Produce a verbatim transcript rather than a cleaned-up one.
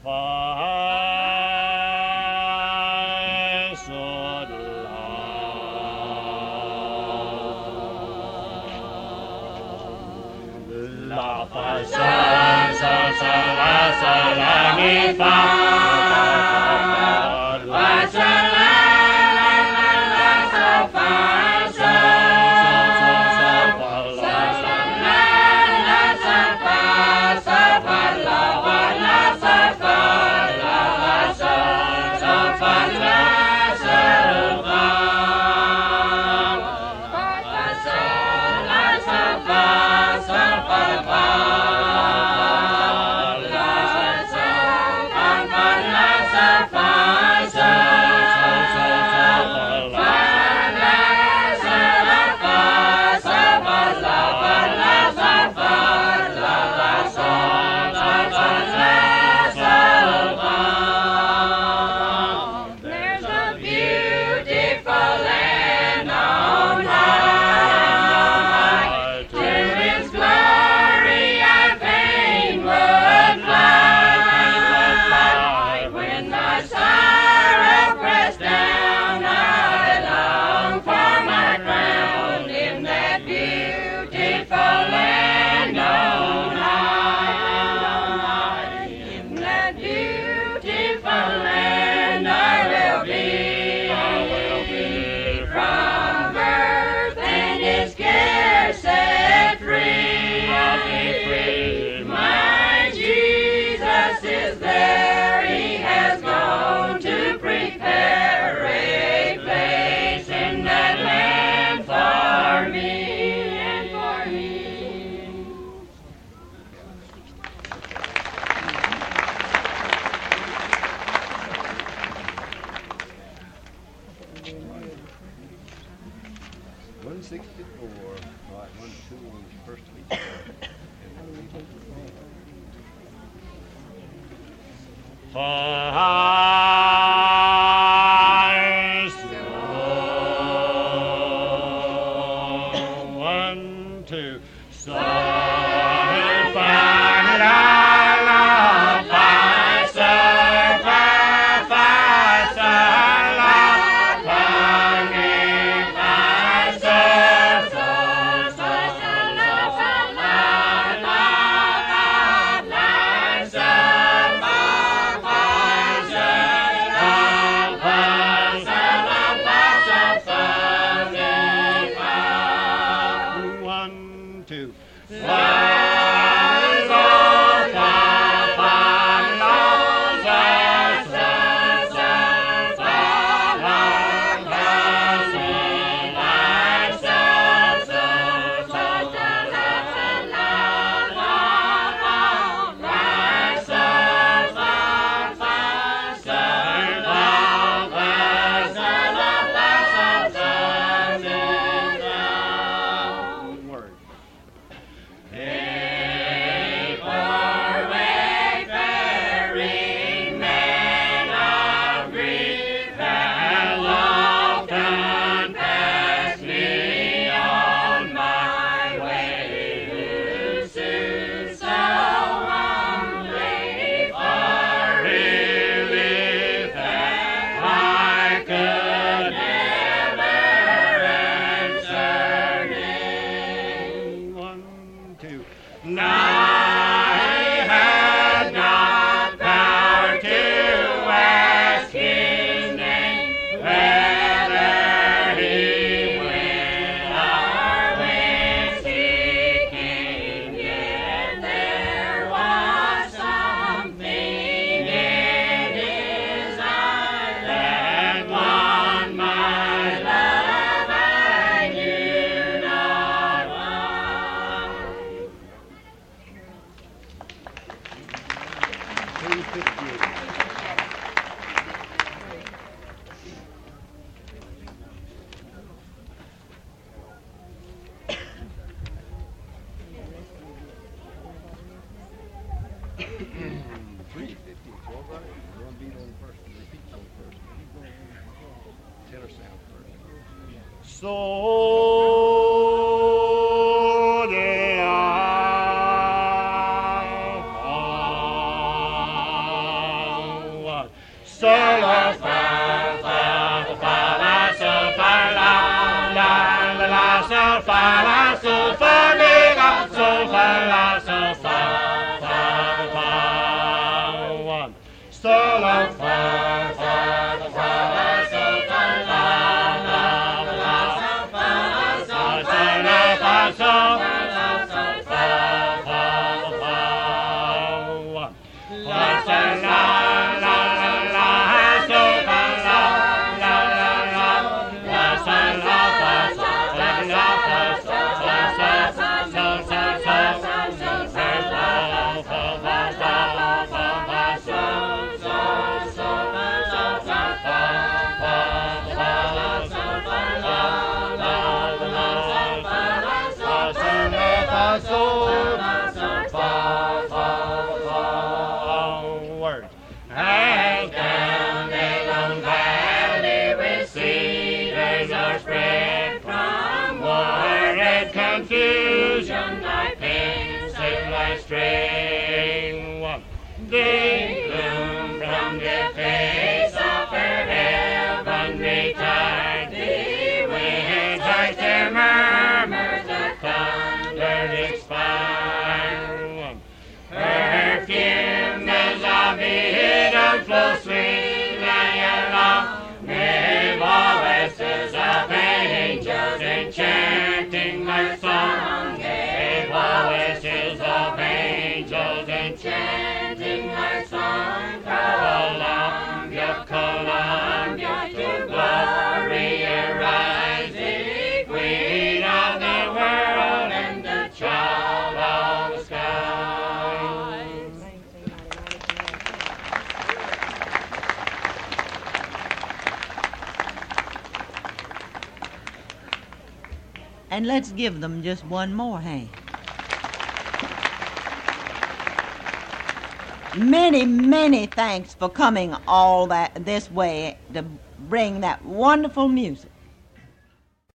I should love, love for sun, sun, sun, la, sun, la, mi, fa, la, sun, la, la, la, la, so, fa, so, so, so, fa, la, sun, la, la, so, fa, so, fa, la, fa, la, so, fa, la, la, so, so, fa, la, so, fa, fa, so, la, so, fa, so, fa, fa, la, so, fa, fa, la, so, fa, so, so, so, so, fa, la, so, la, fa, so, fa, la, fa, la, so, fa, la, la, so, so, fa, la, so, fa. There's a beautiful land on high, to its glory I fain would fly. When my sorrow pressed down, I long for my crown in that beautiful land on high. In that beautiful land I will be, I will be from birth and its care set free. I'll be free. My Jesus is there. He has gone to prepare a place in that land for me and for me. one sixty-four, right, one, two, on the first week. I saw one, two, so fine I love my serve, my son, love me, my serve, so, so, so, love, love, love, my serve, my serve, love, my serve, love, my serve, one, two. Word. So did I sol, fa, la, sol, fa, mi, la, sol, fa, la, sol, fa, fa, fa, one. Sol, la, fa, fa, fa, la, sol, fa, la, la, la, fa, sol, sol, la, fa, sol, fa, fa, fa, one. La, sol, la, la, la, la, sol, fa, la, la, la, la, la, sol, la, fa, sol, la, la, fa, sol, fa, fa, sol, sol, sol, sol, sol, fa, fa, fa, fa, fa, fa, fa, sol, sol, sol, sol, fa, fa, fa, fa, sol, fa, la, la, la, fa, fa, sol, sol, la, fa, sol, sol, fa, fa, fa, word. And down the Lone Valley with cedars are spread from war and confusion like pensive like strain. One. The gloom from the face of her heaven retired. The winds like their murmurs, the thunder expired. One. Perfume as of Eden flow sweetly along, many voices of angels enchanting their song, many voices of angels enchanting their song. Columbia, Columbia, to glory arise, the Queen of the world and the child of the sky. And let's give them just one more hand. Many, many thanks for coming all that this way to bring that wonderful music.